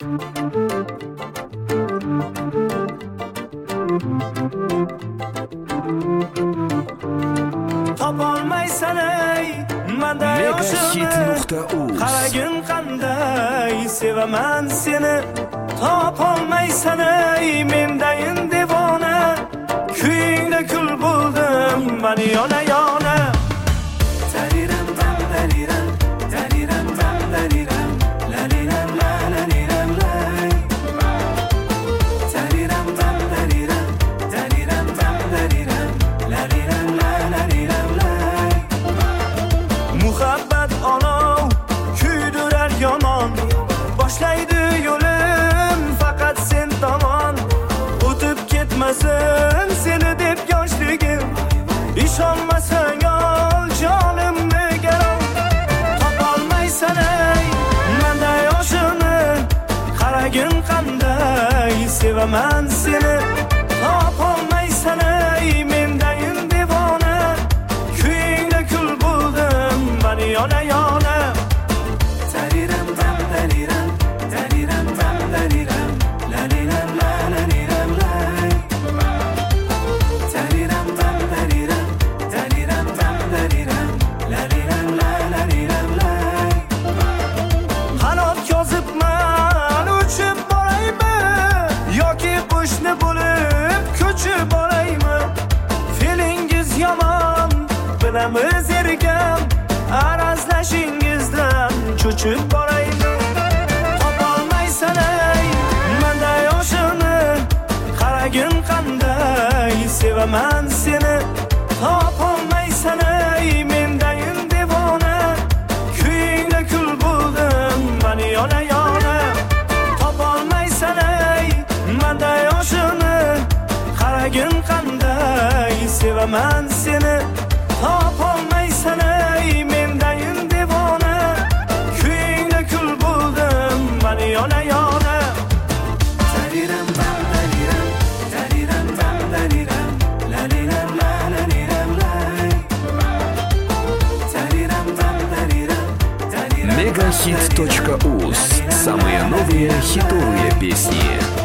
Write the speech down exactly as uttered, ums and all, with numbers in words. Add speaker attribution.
Speaker 1: Topolmaysan ey manda yoshimni, qaragin qanday sevaman seni. Topolmaysan ey mendayin devona, kuyingda kul bo'ldim men yona yona. Tariram tam tariram, tariram tam tariram, la liram la la liram lay. Tariram tam tariram, tariram tam tariram, la liram la la liram lay. Muhabbat olov kuydirar yomon, boshlaydi yo'lim faqat sen tomon. O'tib ketmasin seni deb yoshligim, ishonmasang ol jonimni garov. Topolmaysan ey manda yoshimni, qaragin qanday sevaman seni. Topolmaysan ey mendayin devona, kuyingda kul bo'ldim men yona yona. Tariram tam tariram, tariram tam tariram, la liram la la liram lay. Tariram tam tariram, tariram tam tariram, la liram la la liram lay. Qanot yozibman uchib boraymi, yoki qushni bo'lib ko'chib boraymi? Feelingiz yomon bilamiz ergam, arazlashingizdan cho'chib boraymi? Topolmaysan ey manda yoshimni, qaragin qanday sevaman seni. Topolmaysan ey mendayin devona, kuyingda kul bo'ldim men yona yona. Topolmaysan ey manda yoshimni, qaragin qanday sevaman seni. Topolmaysan ey mendayin devona, kuyingda kul bo'ldim men yona yona. Tariram tam tariram, tariram tam tariram, la liram la la liram lay. Tariram tam tariram, tariram.
Speaker 2: Мегахит точка уз. Самые новые хитовые песни.